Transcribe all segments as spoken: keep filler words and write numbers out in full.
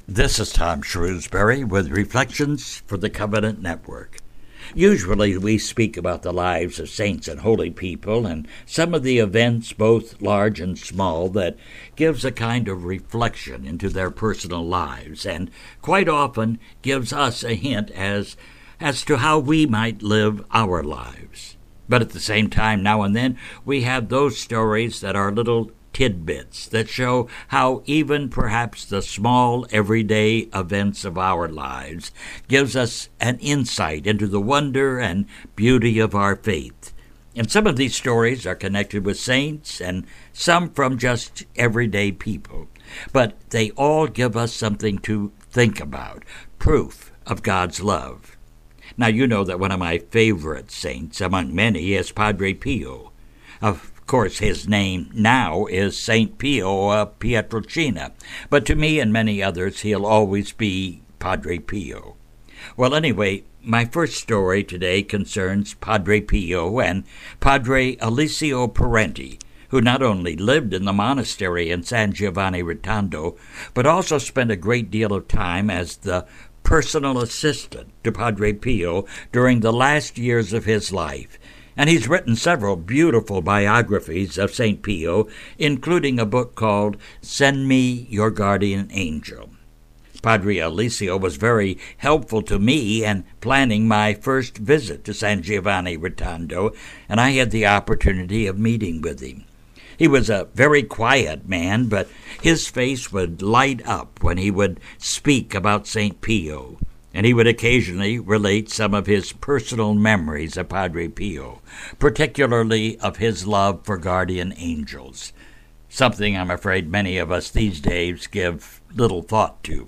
This is Tom Shrewsbury with Reflections for the Covenant Network. Usually we speak about the lives of saints and holy people and some of the events, both large and small, that gives a kind of reflection into their personal lives and quite often gives us a hint as, as to how we might live our lives. But at the same time, now and then, we have those stories that are little tidbits that show how even perhaps the small everyday events of our lives gives us an insight into the wonder and beauty of our faith. And some of these stories are connected with saints and some from just everyday people. But they all give us something to think about, proof of God's love. Now, you know that one of my favorite saints among many is Padre Pio. Of course, his name now is Saint Pio of Pietrelcina, but to me and many others, he'll always be Padre Pio. Well, anyway, my first story today concerns Padre Pio and Padre Alessio Parenti, who not only lived in the monastery in San Giovanni Rotondo, but also spent a great deal of time as the personal assistant to Padre Pio during the last years of his life. And he's written several beautiful biographies of Saint Pio, including a book called Send Me Your Guardian Angel. Padre Alessio was very helpful to me in planning my first visit to San Giovanni Rotondo, and I had the opportunity of meeting with him. He was a very quiet man, but his face would light up when he would speak about Saint Pio. And he would occasionally relate some of his personal memories of Padre Pio, particularly of his love for guardian angels, something I'm afraid many of us these days give little thought to.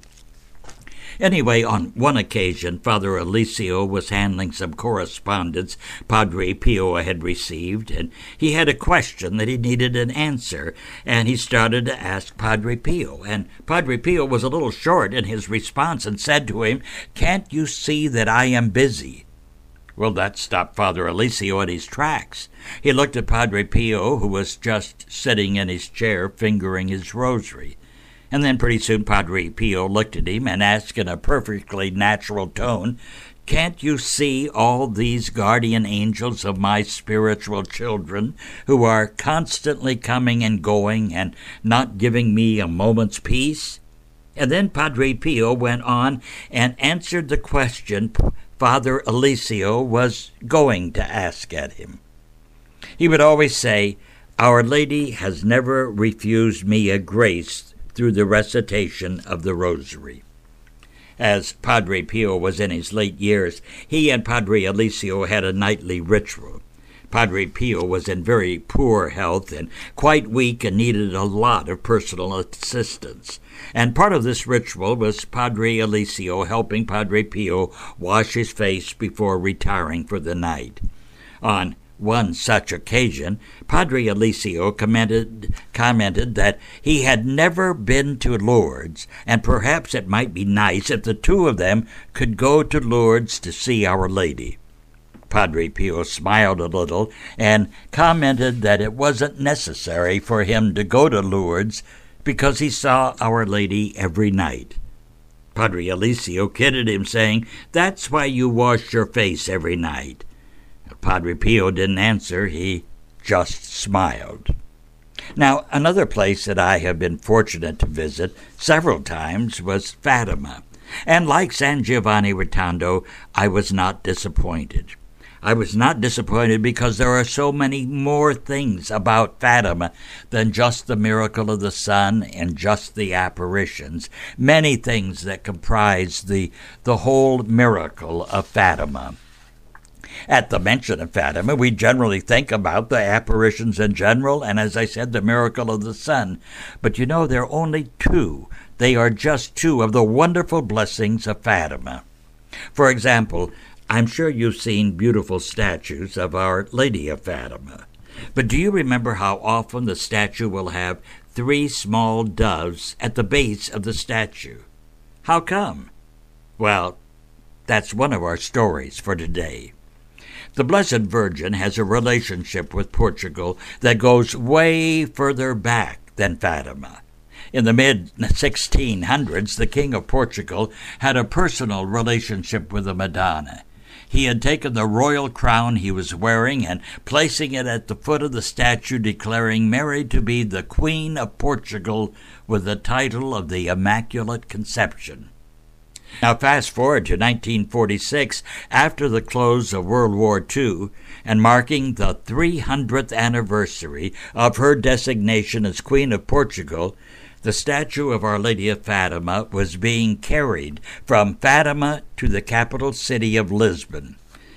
Anyway, on one occasion, Father Alessio was handling some correspondence Padre Pio had received, and he had a question that he needed an answer, and he started to ask Padre Pio. And Padre Pio was a little short in his response and said to him, "Can't you see that I am busy?" Well, that stopped Father Alessio in his tracks. He looked at Padre Pio, who was just sitting in his chair fingering his rosary. And then pretty soon Padre Pio looked at him and asked in a perfectly natural tone, "Can't you see all these guardian angels of my spiritual children who are constantly coming and going and not giving me a moment's peace?" And then Padre Pio went on and answered the question Father Alessio was going to ask at him. He would always say, "Our Lady has never refused me a grace through the recitation of the Rosary." As Padre Pio was in his late years, he and Padre Alessio had a nightly ritual. Padre Pio was in very poor health and quite weak and needed a lot of personal assistance. And part of this ritual was Padre Alessio helping Padre Pio wash his face before retiring for the night. On one such occasion, Padre Alessio commented, commented that he had never been to Lourdes, and perhaps it might be nice if the two of them could go to Lourdes to see Our Lady. Padre Pio smiled a little and commented that it wasn't necessary for him to go to Lourdes because he saw Our Lady every night. Padre Alessio kidded him, saying, "That's why you wash your face every night." Padre Pio didn't answer. He just smiled. Now, another place that I have been fortunate to visit several times was Fatima. And like San Giovanni Rotondo, I was not disappointed. I was not disappointed because there are so many more things about Fatima than just the miracle of the sun and just the apparitions. Many things that comprise the, the whole miracle of Fatima. At the mention of Fatima, we generally think about the apparitions in general, and as I said, the miracle of the sun. But you know, there are only two. They are just two of the wonderful blessings of Fatima. For example, I'm sure you've seen beautiful statues of Our Lady of Fatima. But do you remember how often the statue will have three small doves at the base of the statue? How come? Well, that's one of our stories for today. The Blessed Virgin has a relationship with Portugal that goes way further back than Fatima. In the mid sixteen hundreds, the King of Portugal had a personal relationship with the Madonna. He had taken the royal crown he was wearing and placing it at the foot of the statue, declaring Mary to be the Queen of Portugal with the title of the Immaculate Conception. Now fast forward to nineteen forty-six, after the close of World War Two, and marking the three hundredth anniversary of her designation as Queen of Portugal, the statue of Our Lady of Fatima was being carried from Fatima to the capital city of Lisbon.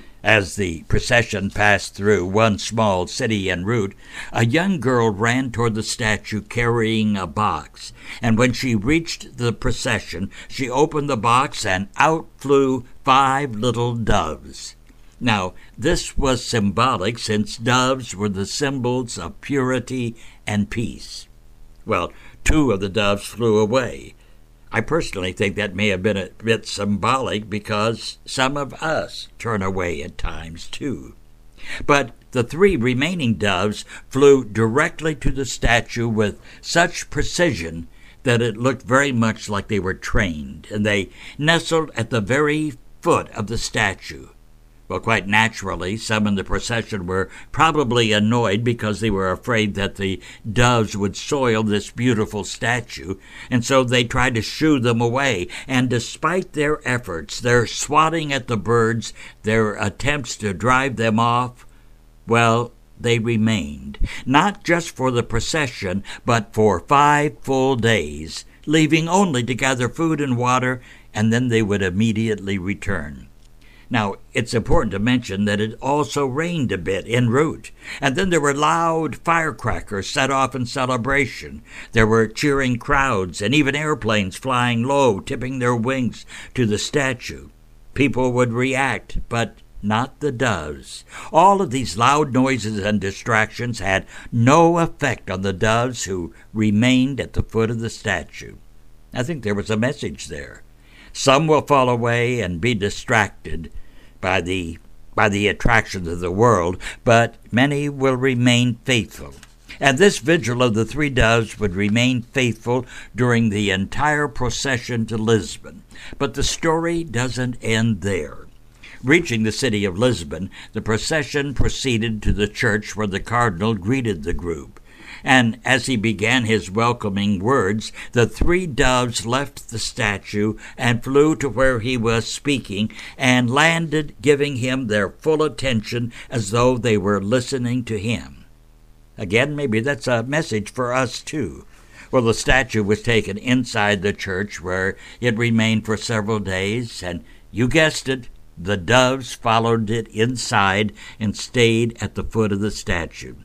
As the procession passed through one small city en route, a young girl ran toward the statue carrying a box, and when she reached the procession, she opened the box and out flew five little doves. Now, this was symbolic since doves were the symbols of purity and peace. Well, two of the doves flew away. I personally think that may have been a bit symbolic because some of us turn away at times too. But the three remaining doves flew directly to the statue with such precision that it looked very much like they were trained, and they nestled at the very foot of the statue. Well, quite naturally, some in the procession were probably annoyed because they were afraid that the doves would soil this beautiful statue, and so they tried to shoo them away. And despite their efforts, their swatting at the birds, their attempts to drive them off, well, they remained, not just for the procession, but for five full days, leaving only to gather food and water, and then they would immediately return. Now, it's important to mention that it also rained a bit en route, and then there were loud firecrackers set off in celebration. There were cheering crowds and even airplanes flying low, tipping their wings to the statue. People would react, but not the doves. All of these loud noises and distractions had no effect on the doves who remained at the foot of the statue. I think there was a message there. Some will fall away and be distracted by the by the attractions of the world, but many will remain faithful. And this vigil of the three doves would remain faithful during the entire procession to Lisbon. But the story doesn't end there. Reaching the city of Lisbon, the procession proceeded to the church where the cardinal greeted the group. And as he began his welcoming words, the three doves left the statue and flew to where he was speaking and landed, giving him their full attention as though they were listening to him. Again, maybe that's a message for us too. Well, the statue was taken inside the church where it remained for several days, and you guessed it, the doves followed it inside and stayed at the foot of the statue.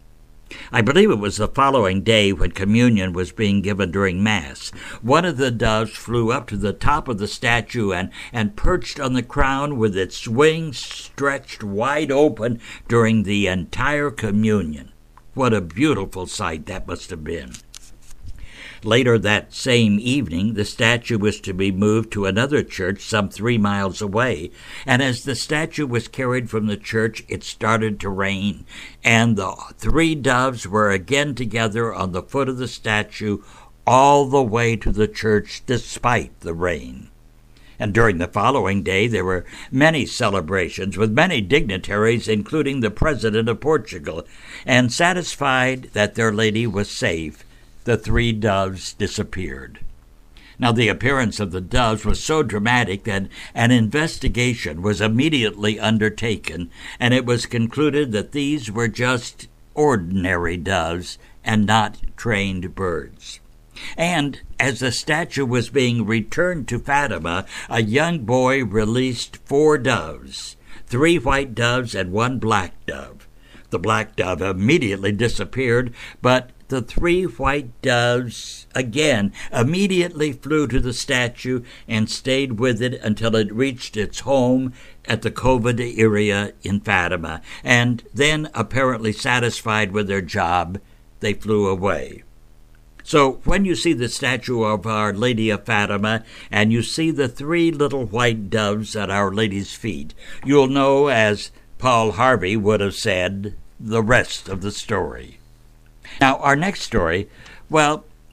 I believe it was the following day when communion was being given during Mass. One of the doves flew up to the top of the statue and, and perched on the crown with its wings stretched wide open during the entire communion. What a beautiful sight that must have been. Later that same evening, the statue was to be moved to another church some three miles away, and as the statue was carried from the church, it started to rain, and the three doves were again together on the foot of the statue all the way to the church despite the rain. And during the following day, there were many celebrations with many dignitaries, including the President of Portugal, and satisfied that their lady was safe, the three doves disappeared. Now, the appearance of the doves was so dramatic that an investigation was immediately undertaken, and it was concluded that these were just ordinary doves and not trained birds. And as the statue was being returned to Fatima, a young boy released four doves, three white doves and one black dove. The black dove immediately disappeared, but the three white doves, again, immediately flew to the statue and stayed with it until it reached its home at the Cova area in Fatima, and then, apparently satisfied with their job, they flew away. So when you see the statue of Our Lady of Fatima and you see the three little white doves at Our Lady's feet, you'll know, as Paul Harvey would have said, the rest of the story. Now, our next story, well,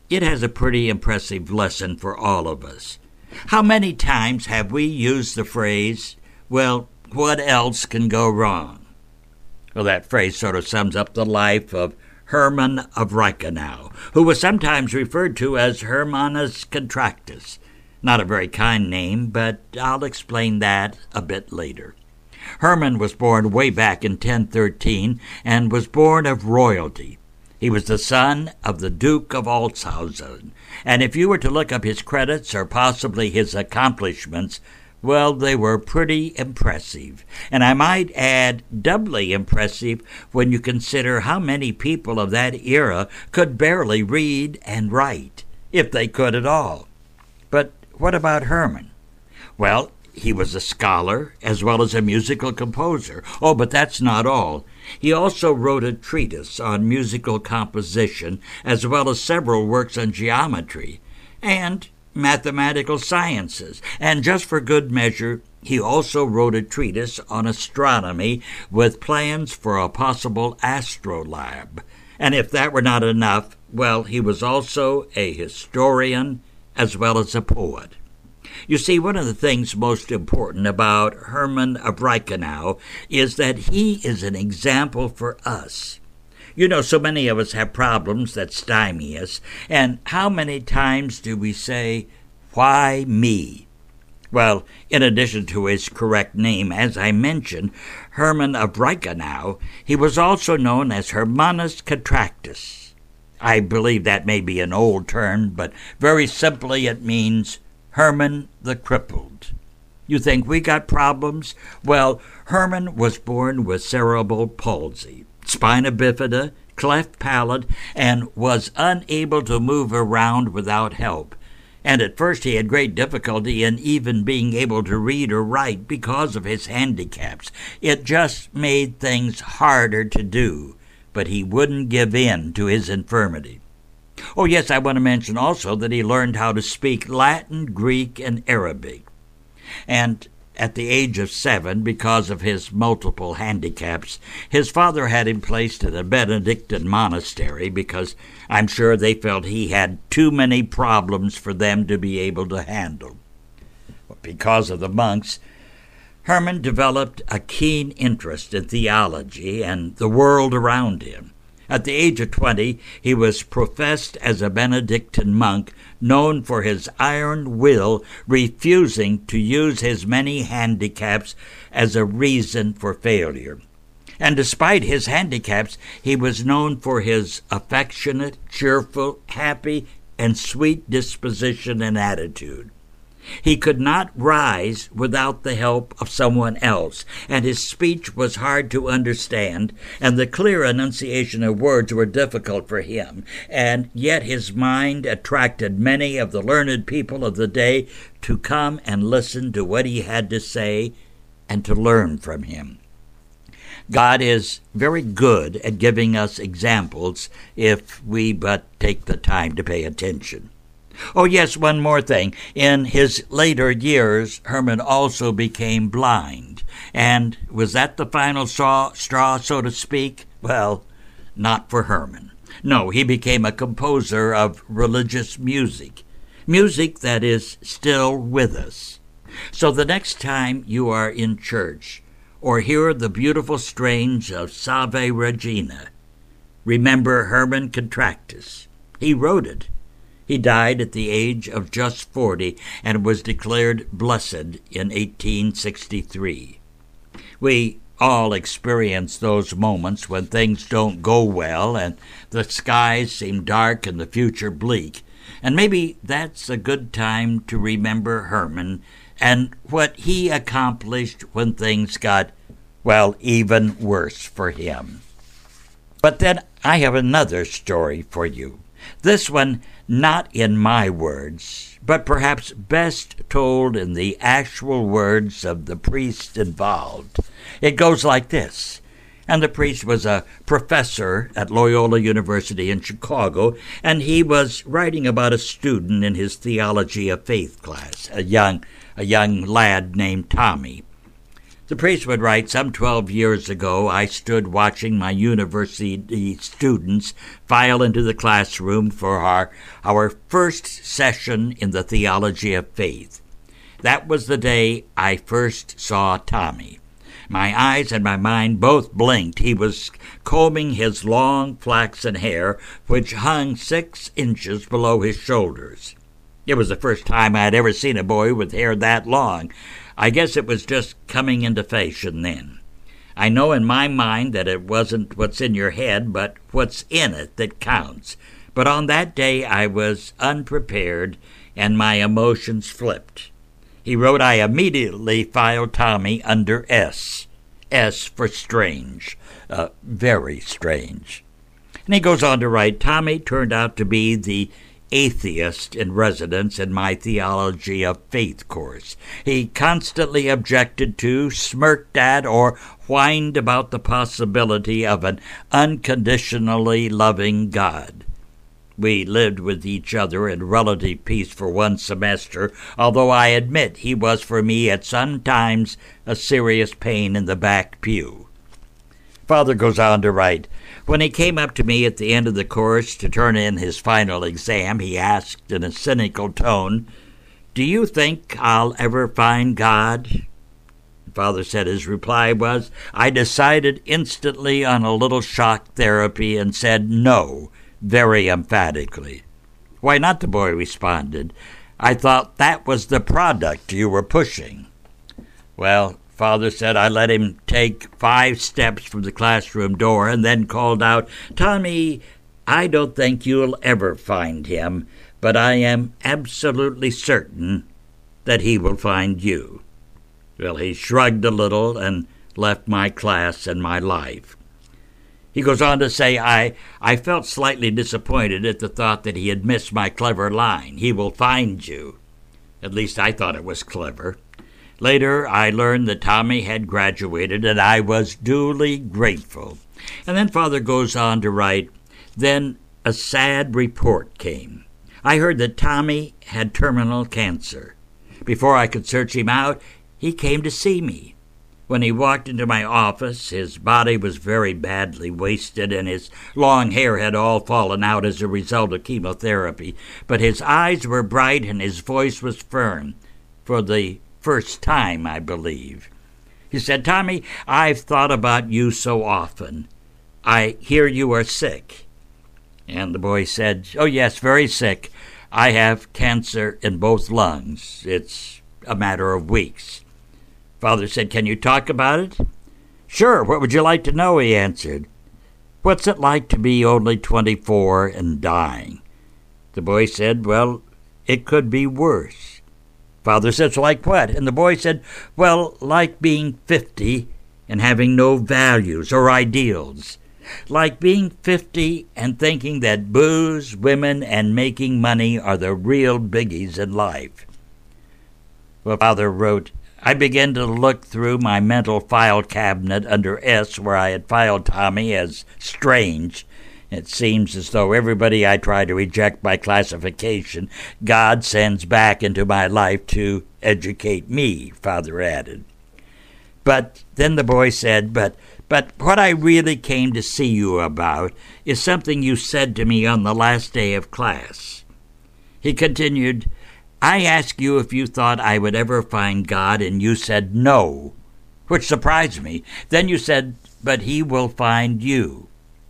it has a pretty impressive lesson for all of us. How many times have we used the phrase, well, what else can go wrong? Well, that phrase sort of sums up the life of Herman of Reichenau, who was sometimes referred to as Hermannus Contractus. Not a very kind name, but I'll explain that a bit later. Herman was born way back in ten thirteen and was born of royalty. He was the son of the Duke of Altshausen, and if you were to look up his credits or possibly his accomplishments, well, they were pretty impressive. And I might add, doubly impressive when you consider how many people of that era could barely read and write, if they could at all. But what about Herman? Well, he was a scholar as well as a musical composer. Oh, but that's not all. He also wrote a treatise on musical composition as well as several works on geometry and mathematical sciences. And just for good measure, he also wrote a treatise on astronomy with plans for a possible astrolabe. And if that were not enough, well, he was also a historian as well as a poet. You see, one of the things most important about Herman of Reichenau is that he is an example for us. You know, so many of us have problems that stymie us, and how many times do we say, why me? Well, in addition to his correct name, as I mentioned, Herman of Reichenau, he was also known as Hermannus Contractus. I believe that may be an old term, but very simply it means Herman the Crippled. You think we got problems? Well, Herman was born with cerebral palsy, spina bifida, cleft palate, and was unable to move around without help. And at first he had great difficulty in even being able to read or write because of his handicaps. It just made things harder to do, but he wouldn't give in to his infirmity. Oh, yes, I want to mention also that he learned how to speak Latin, Greek, and Arabic. And at the age of seven, because of his multiple handicaps, his father had him placed at a Benedictine monastery because I'm sure they felt he had too many problems for them to be able to handle. Because of the monks, Herman developed a keen interest in theology and the world around him. At the age of twenty, he was professed as a Benedictine monk, known for his iron will, refusing to use his many handicaps as a reason for failure. And despite his handicaps, he was known for his affectionate, cheerful, happy, and sweet disposition and attitude. He could not rise without the help of someone else, and his speech was hard to understand, and the clear enunciation of words were difficult for him, and yet his mind attracted many of the learned people of the day to come and listen to what he had to say and to learn from him. God is very good at giving us examples if we but take the time to pay attention. Oh, yes, one more thing. In his later years, Herman also became blind. And was that the final straw, straw, so to speak? Well, not for Herman. No, he became a composer of religious music, music that is still with us. So the next time you are in church or hear the beautiful strains of Salve Regina, remember Herman Contractus. He wrote it. He died at the age of just forty and was declared blessed in eighteen sixty-three. We all experience those moments when things don't go well and the skies seem dark and the future bleak. And maybe that's a good time to remember Herman and what he accomplished when things got, well, even worse for him. But then I have another story for you. This one not in my words, but perhaps best told in the actual words of the priest involved. It goes like this. And the priest was a professor at Loyola University in Chicago, and he was writing about a student in his theology of faith class, a young, a young lad named Tommy. The priest would write, some twelve years ago, I stood watching my university students file into the classroom for our, our first session in the theology of faith. That was the day I first saw Tommy. My eyes and my mind both blinked. He was combing his long flaxen hair, which hung six inches below his shoulders. It was the first time I had ever seen a boy with hair that long. I guess it was just coming into fashion then. I know in my mind that it wasn't what's in your head, but what's in it that counts. But on that day I was unprepared, and my emotions flipped. He wrote, I immediately filed Tommy under S. S for strange. Uh, very strange. And he goes on to write, Tommy turned out to be the atheist in residence in my theology of faith course. He constantly objected to, smirked at, or whined about the possibility of an unconditionally loving God. We lived with each other in relative peace for one semester, although I admit he was for me at some times a serious pain in the back pew. Father goes on to write, when he came up to me at the end of the course to turn in his final exam, he asked in a cynical tone, do you think I'll ever find God? Father said his reply was, I decided instantly on a little shock therapy and said no, very emphatically. Why not, the boy responded. I thought that was the product you were pushing. Well, Father said I let him take five steps from the classroom door and then called out, Tommy, I don't think you'll ever find him, but I am absolutely certain that he will find you. Well, he shrugged a little and left my class and my life. He goes on to say, I, I felt slightly disappointed at the thought that he had missed my clever line, he will find you. At least I thought it was clever. Later, I learned that Tommy had graduated, and I was duly grateful. And then Father goes on to write, then a sad report came. I heard that Tommy had terminal cancer. Before I could search him out, he came to see me. When he walked into my office, his body was very badly wasted, and his long hair had all fallen out as a result of chemotherapy. But his eyes were bright, and his voice was firm. For the first time, I believe. He said, Tommy, I've thought about you so often. I hear you are sick. And the boy said, oh, yes, very sick. I have cancer in both lungs. It's a matter of weeks. Father said, can you talk about it? Sure, what would you like to know, he answered. What's it like to be only twenty-four and dying? The boy said, well, it could be worse. Father says, like what? And the boy said, well, like being fifty and having no values or ideals. Like being fifty and thinking that booze, women, and making money are the real biggies in life. Well, Father wrote, I began to look through my mental file cabinet under S where I had filed Tommy as strange. It seems as though everybody I try to reject by classification, God sends back into my life to educate me, Father added. But then the boy said, but but what I really came to see you about is something you said to me on the last day of class. He continued, I asked you if you thought I would ever find God, and you said no, which surprised me. Then you said, but he will find you.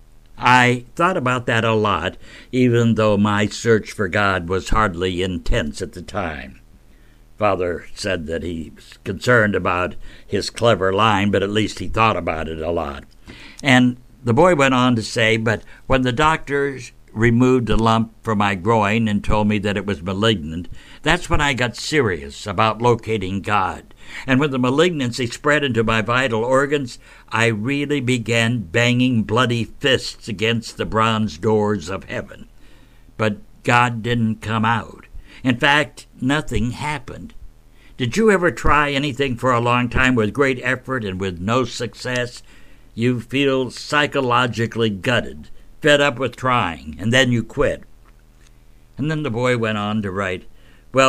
I thought about that a lot, even though my search for God was hardly intense at the time. Father said that he was concerned about his clever line, but at least he thought about it a lot. And the boy went on to say, but when the doctors removed a lump from my groin and told me that it was malignant, that's when I got serious about locating God. And when the malignancy spread into my vital organs, I really began banging bloody fists against the bronze doors of heaven. But God didn't come out. In fact, nothing happened. Did you ever try anything for a long time with great effort and with no success? You feel psychologically gutted, fed up with trying, and then you quit. And then the boy went on to write, well,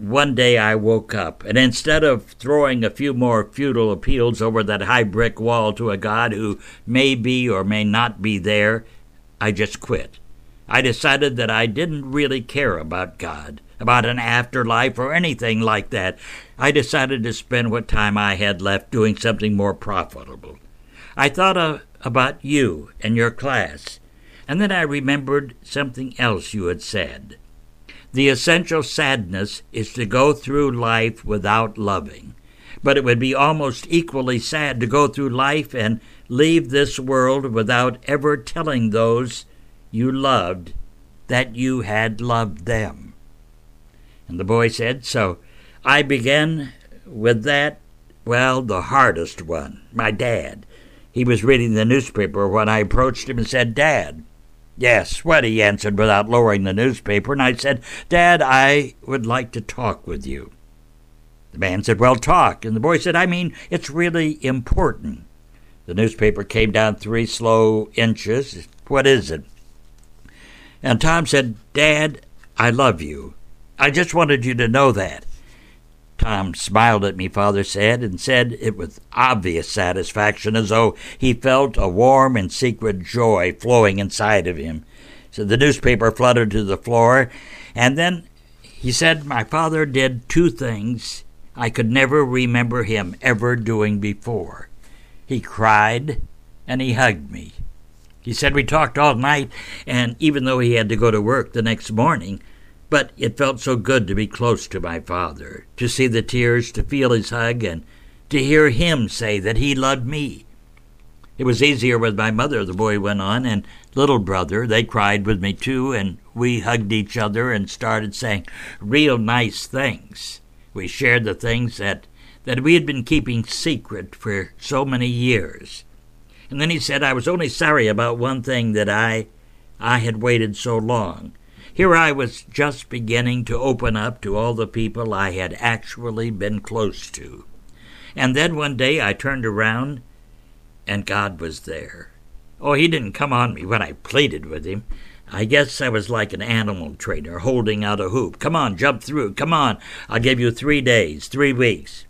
one day I woke up, and instead of throwing a few more futile appeals over that high brick wall to a God who may be or may not be there, I just quit. I decided that I didn't really care about God, about an afterlife, or anything like that. I decided to spend what time I had left doing something more profitable. I thought uh, about you and your class, and then I remembered something else you had said. The essential sadness is to go through life without loving, but it would be almost equally sad to go through life and leave this world without ever telling those you loved that you had loved them. And the boy said, so I began with that, well, the hardest one, my dad. He was reading the newspaper when I approached him and said, Dad. Yes, what, he answered without lowering the newspaper, and I said, Dad, I would like to talk with you. The man said, well, talk. And the boy said, I mean, it's really important. The newspaper came down three slow inches. What is it? And Tom said, Dad, I love you. I just wanted you to know that. Tom smiled at me, Father said, and said it with obvious satisfaction, as though he felt a warm and secret joy flowing inside of him. So the newspaper fluttered to the floor, and then he said my father did two things I could never remember him ever doing before. He cried, and he hugged me. He said we talked all night, and even though he had to go to work the next morning, but it felt so good to be close to my father, to see the tears, to feel his hug, and to hear him say that he loved me. It was easier with my mother, the boy went on, and little brother. They cried with me too, and we hugged each other and started saying real nice things. We shared the things that, that we had been keeping secret for so many years. And then he said I was only sorry about one thing, that I, I had waited so long. Here I was just beginning to open up to all the people I had actually been close to. And then one day I turned around, and God was there. Oh, he didn't come on me when I pleaded with him. I guess I was like an animal trainer holding out a hoop. Come on, jump through. Come on, I'll give you three days, three weeks.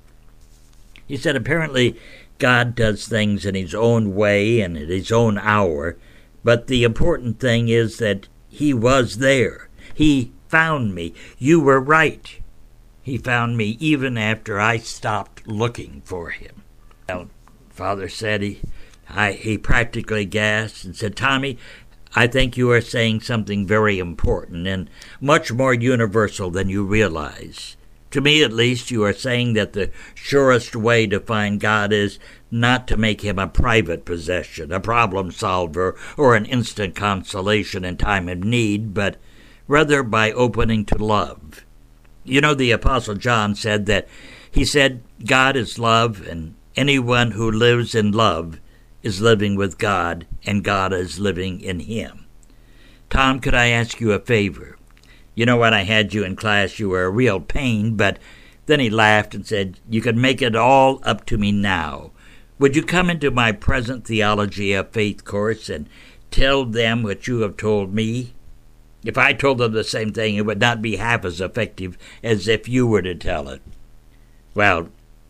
He said apparently God does things in his own way and at his own hour, but the important thing is that he was there. He found me. You were right. He found me even after I stopped looking for him. Well, Father said he, I, he practically gasped and said, Tommy, I think you are saying something very important and much more universal than you realize. To me, at least, you are saying that the surest way to find God is not to make him a private possession, a problem solver, or an instant consolation in time of need, but rather by opening to love. You know, the Apostle John said that, he said, God is love, and anyone who lives in love is living with God, and God is living in him. Tom, could I ask you a favor? You know, when I had you in class, you were a real pain, but then he laughed and said, you can make it all up to me now. Would you come into my present theology of faith course and tell them what you have told me? If I told them the same thing, it would not be half as effective as if you were to tell it. Well,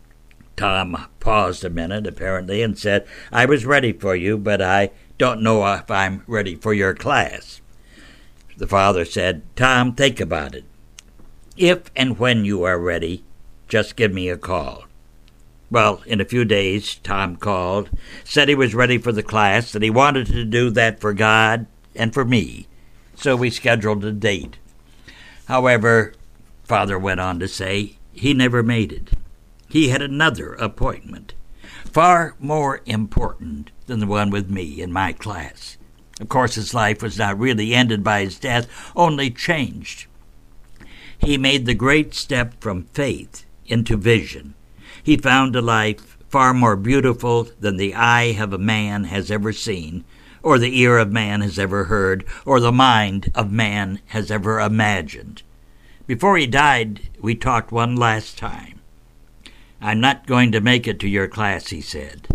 Tom paused a minute, apparently, and said, I was ready for you, but I don't know if I'm ready for your class. The father said, Tom, think about it. If and when you are ready, just give me a call. Well, in a few days, Tom called, said he was ready for the class, that he wanted to do that for God and for me. So we scheduled a date. However, Father went on to say, he never made it. He had another appointment, far more important than the one with me in my class. Of course, his life was not really ended by his death, only changed. He made the great step from faith into vision. He found a life far more beautiful than the eye of a man has ever seen, or the ear of man has ever heard, or the mind of man has ever imagined. Before he died, we talked one last time. I'm not going to make it to your class, he said.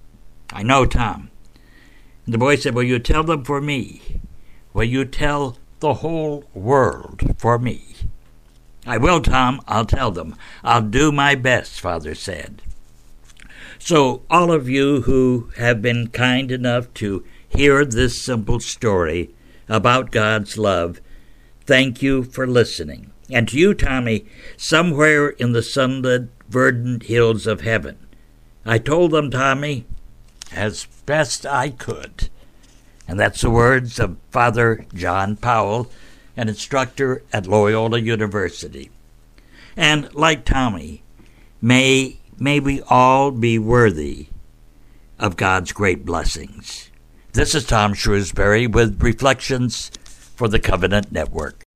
I know, Tom. The boy said, will you tell them for me? Will you tell the whole world for me? I will, Tom. I'll tell them. I'll do my best, Father said. So all of you who have been kind enough to hear this simple story about God's love, thank you for listening. And to you, Tommy, somewhere in the sunlit, verdant hills of heaven, I told them, Tommy, as best I could. And that's the words of Father John Powell, an instructor at Loyola University. And like Tommy, may, may we all be worthy of God's great blessings. This is Tom Shrewsbury with Reflections for the Covenant Network.